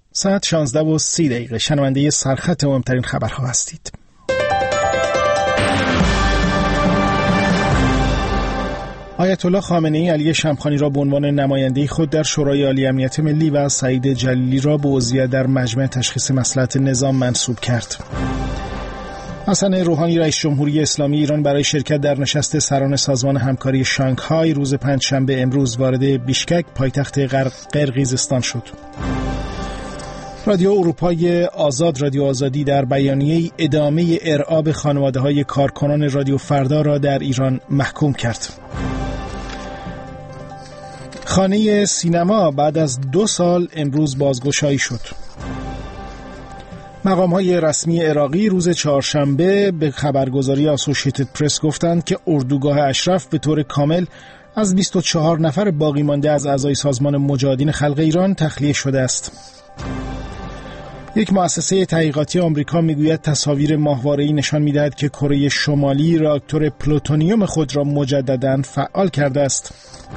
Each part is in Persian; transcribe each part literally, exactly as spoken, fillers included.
ساعت شانزده و سی دقیقه. شنونده سرخط مهمترین خبرها هستید. آیت الله خامنه‌ای علی شمخانی را به عنوان نماینده خود در شورای عالی امنیت ملی و سعید جلیلی را به عضویت در مجمع تشخیص مصلحت نظام منصوب کرد. حسن روحانی رئیس جمهوری اسلامی ایران برای شرکت در نشست سران سازمان همکاری شانگهای روز پنجشنبه امروز وارد بیشکک پایتخت قرقیزستان شد. رادیو اروپای آزاد رادیو آزادی در بیانیه ادامه ارعاب خانواده‌های کارکنان رادیو فردا را در ایران محکوم کرد. خانه سینما بعد از دو سال امروز بازگشایی شد. مقام‌های رسمی عراقی روز چهارشنبه به خبرگزاری اسوشییتد پرس گفتند که اردوگاه اشرف به طور کامل از بیست و چهار نفر باقی مانده از اعضای سازمان مجاهدین خلق ایران تخلیه شده است. یک مؤسسه تحقیقاتی آمریکا میگوید تصاویر ماهواره‌ای نشان می‌دهد که کره شمالی راکتور پلوتونیوم خود را مجدداً فعال کرده است.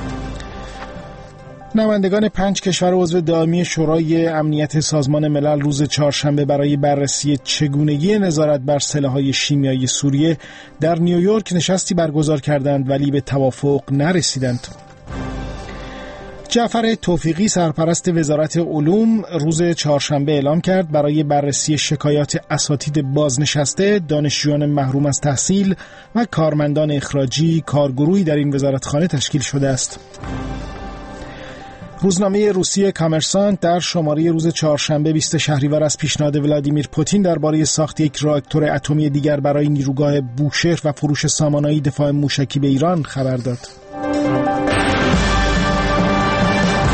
نمایندگان پنج کشور عضو دائمی شورای امنیت سازمان ملل روز چهارشنبه برای بررسی چگونگی نظارت بر سلاح‌های شیمیایی سوریه در نیویورک نشستی برگزار کردند ولی به توافق نرسیدند. جعفر توفیقی سرپرست وزارت علوم روز چهارشنبه اعلام کرد برای بررسی شکایات اساتید بازنشسته، دانشجویان محروم از تحصیل و کارمندان اخراجی کارگروهی در این وزارتخانه تشکیل شده است. روزنامه روسیه کامرسانت در شماره روز چهارشنبه بیست شهریور از پیشنهاد ولادیمیر پوتین درباره ساخت یک راکتور اتمی دیگر برای نیروگاه بوشهر و فروش سامانه‌ای دفاع موشکی به ایران خبر داد.